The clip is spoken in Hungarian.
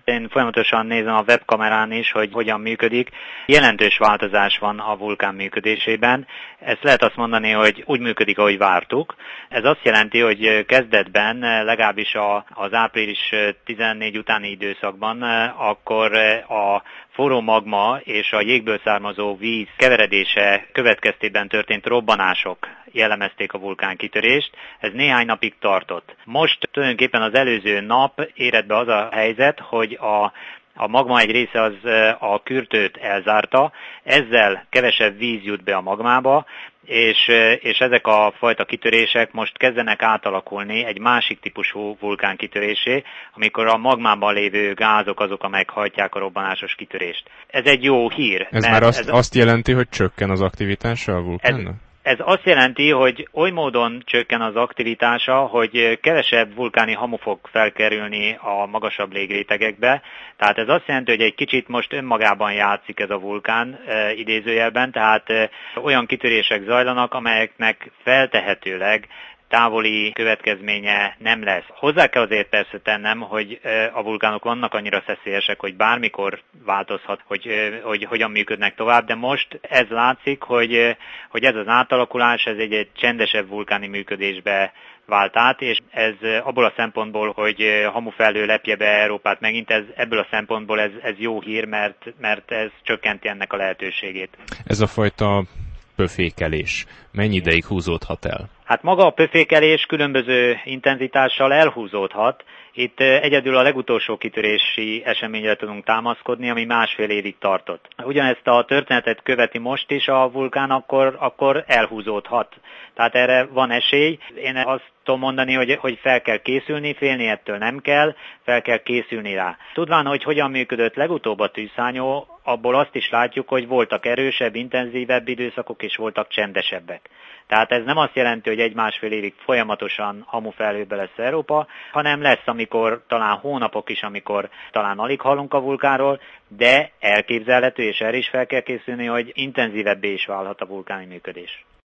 én folyamatosan nézem a webkamerán is, hogy hogyan működik. Jelentős változás van a vulkán működésében. Ezt lehet azt mondani, hogy úgy működik, ahogy vártuk. Ez azt jelenti, hogy kezdetben, legalábbis az április 14 utáni időszakban, akkor a forró magma és a jégből származó víz keveredése következtében történt robbanások jellemezték a vulkánkitörést. Ez néhány napig tartott. Most tulajdonképpen az előző nap érett be az a helyzet, hogy a magma egy része az a kürtőt elzárta, ezzel kevesebb víz jut be a magmába, és ezek a fajta kitörések most kezdenek átalakulni egy másik típusú vulkánkitörésé, amikor a magmában lévő gázok azok, amelyek hajtják a robbanásos kitörést. Ez egy jó hír. Ez már azt jelenti, hogy csökken az aktivitása a vulkánnak? Ez azt jelenti, hogy oly módon csökken az aktivitása, hogy kevesebb vulkáni hamu fog felkerülni a magasabb légrétegekbe. Tehát ez azt jelenti, hogy egy kicsit most önmagában játszik ez a vulkán idézőjelben, tehát olyan kitörések zajlanak, amelyeknek feltehetőleg távoli következménye nem lesz. Hozzá kell azért persze tennem, hogy a vulkánok vannak annyira szeszélyesek, hogy bármikor változhat, hogy hogyan működnek tovább, de most ez látszik, hogy ez az átalakulás, ez egy csendesebb vulkáni működésbe vált át, és ez abból a szempontból, hogy hamufelhő lepje be Európát megint, ebből a szempontból ez jó hír, mert ez csökkenti ennek a lehetőségét. Ez a fajta pöfékelés mennyi ideig húzódhat el? Hát maga a pöfékelés különböző intenzitással elhúzódhat. Itt egyedül a legutolsó kitörési eseményre tudunk támaszkodni, ami 1,5 évig tartott. Ugyanezt a történetet követi most is a vulkán, akkor elhúzódhat. Tehát erre van esély. Én azt tudom mondani, hogy fel kell készülni, félni ettől nem kell, fel kell készülni rá. Tudván, hogy hogyan működött legutóbb a tűzszárnyó, abból azt is látjuk, hogy voltak erősebb, intenzívebb időszakok, és voltak csendesebbek. Tehát ez nem azt jelenti, hogy 1,5 évig folyamatosan hamufelhőbe lesz Európa, hanem lesz, amikor talán hónapok is, amikor talán alig hallunk a vulkánról, de elképzelhető, és erre is fel kell készülni, hogy intenzívebbé is válhat a vulkáni működés.